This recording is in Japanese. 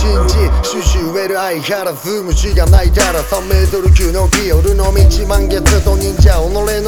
信じ収集得る相原ず虫が泣いたら3メートル級の木夜の道満月と忍者己の